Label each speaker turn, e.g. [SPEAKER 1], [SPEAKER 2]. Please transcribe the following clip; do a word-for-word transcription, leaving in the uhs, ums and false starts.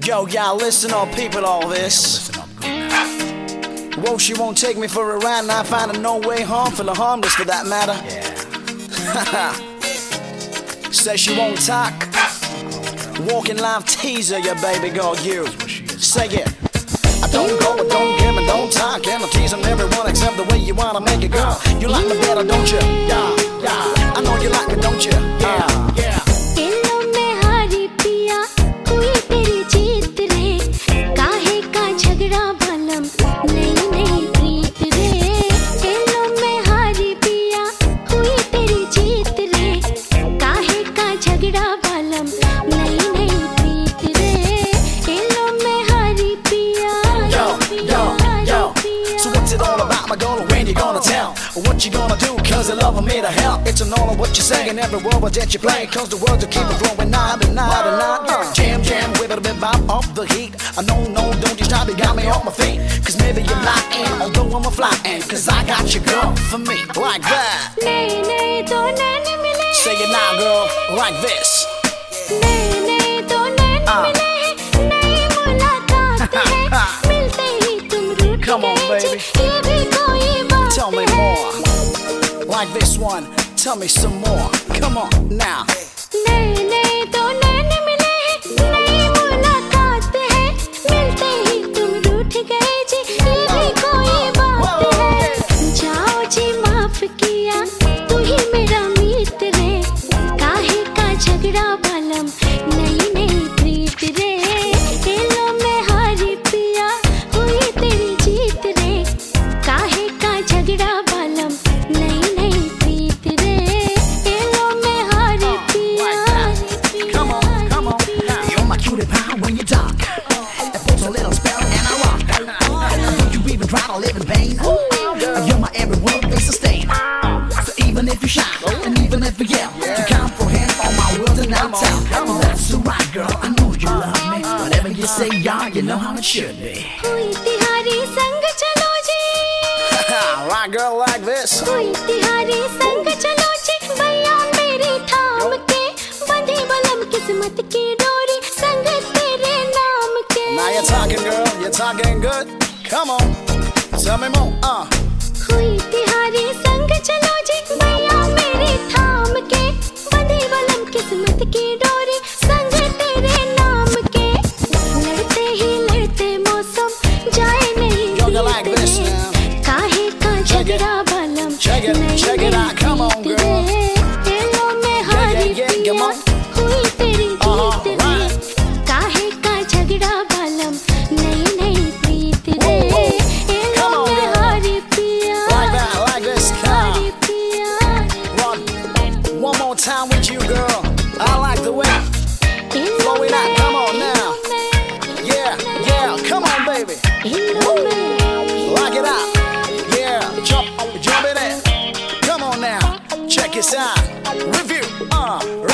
[SPEAKER 1] Yo, y'all listen up, people, all this.
[SPEAKER 2] Listen up good now.
[SPEAKER 1] Whoa, she won't take me for a ride, and I find her no way harmful or harmless for that matter.
[SPEAKER 2] Yeah.
[SPEAKER 1] Says she won't talk. Walking live teaser, your baby girl, you. Say it. I don't go, I don't give, and don't talk. And I'm teasing everyone except the way you wanna make it, girl. You like me better, don't you? Yeah, yeah. I know you like me, don't you? Yeah, yeah. When you gonna tell what you gonna do, cause the love of me to hell. It's an all of what you're saying, every word that you play, cause the words will keep it flowing night and night and night. uh, Jam, jam, with a bit vibe off the heat. I know, no, don't you stop, you got me off my feet. Cause maybe you're lying, although I'm a flying, cause I got you, girl, for me, like that. Say it now, girl, like this. uh. Come on, baby. Tell me more. Like this one, tell me some more. Come on, now. When you talk, it puts a little spell and I rock. Don't you even try to live in pain? You're my every word they sustain. So even if you shout and even if you yell, you comprehend all my words and I'll tell. Well, that's alright, girl, I know you love me. Whatever you say, y'all, you know how it should be. Right, girl, like this. Now you're talking, girl, you're talking good. Come on, tell me more. Uh. Yo, you like this now? Check it, check it, check it out. Come on, girl. Yeah, yeah, yeah, come on. Uh-huh, right. One more time with you, girl. I like the way flow it out. Come on now. Yeah, yeah. Come on, baby. Woo. Lock it out. Yeah. Jump, jump it in. Come on now. Check this out. Review. Uh.